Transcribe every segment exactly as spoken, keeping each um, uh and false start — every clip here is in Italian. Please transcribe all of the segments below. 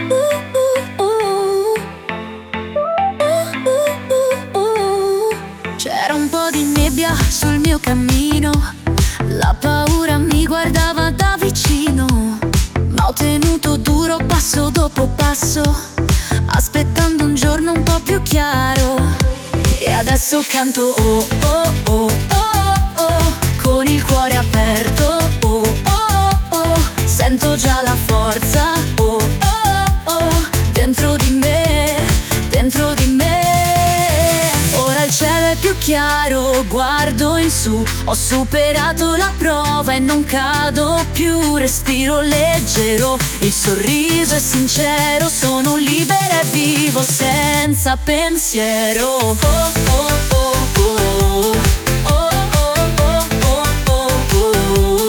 C'era un po' di nebbia sul mio cammino, la paura mi guardava da vicino, ma ho tenuto duro passo dopo passo, aspettando un giorno un po' più chiaro. E adesso canto oh oh oh oh oh, con il cuore aperto oh oh oh, sento già la forza oh oh oh, dentro di me, dentro di me. Ora il cielo è più chiaro, guardo in su, ho superato la prova e non cado più, respiro leggero, il sorriso è sincero, sono libera e vivo senza pensiero. Oh, oh, oh, oh, oh, oh, oh, oh,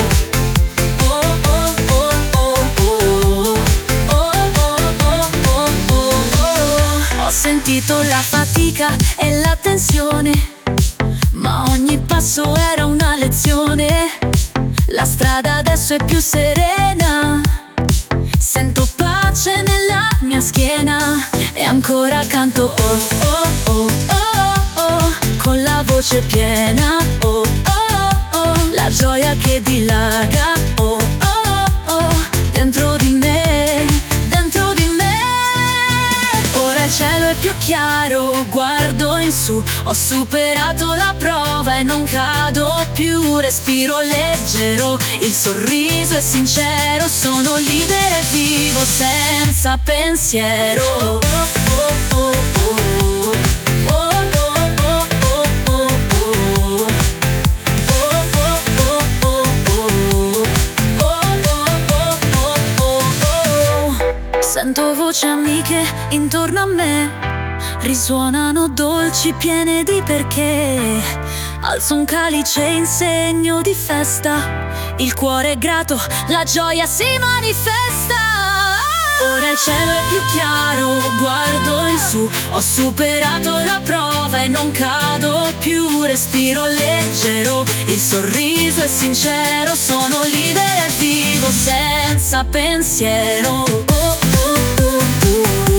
oh. Ho sentito la fatica e la tensione, ma ogni passo era una lezione. La strada adesso è più serena, sento pace nella mia schiena e ancora canto oh oh oh oh oh, con la voce piena oh oh oh, la gioia che dilaga oh oh oh, dentro di me, dentro di me. Ora il cielo è più chiaro, guardo in su, ho superato la prova e non cado più, respiro leggero, il sorriso è sincero, sono libera e vivo senza pensiero. Oh, oh, oh, oh. Sento voci amiche intorno a me, risuonano dolci piene di perché. Alzo un calice in segno di festa, il cuore è grato, la gioia si manifesta. Ora il cielo è più chiaro, guardo in su, ho superato la prova e non cado più, respiro leggero, il sorriso è sincero, sono libera e vivo senza pensiero. Oh, oh, oh, oh.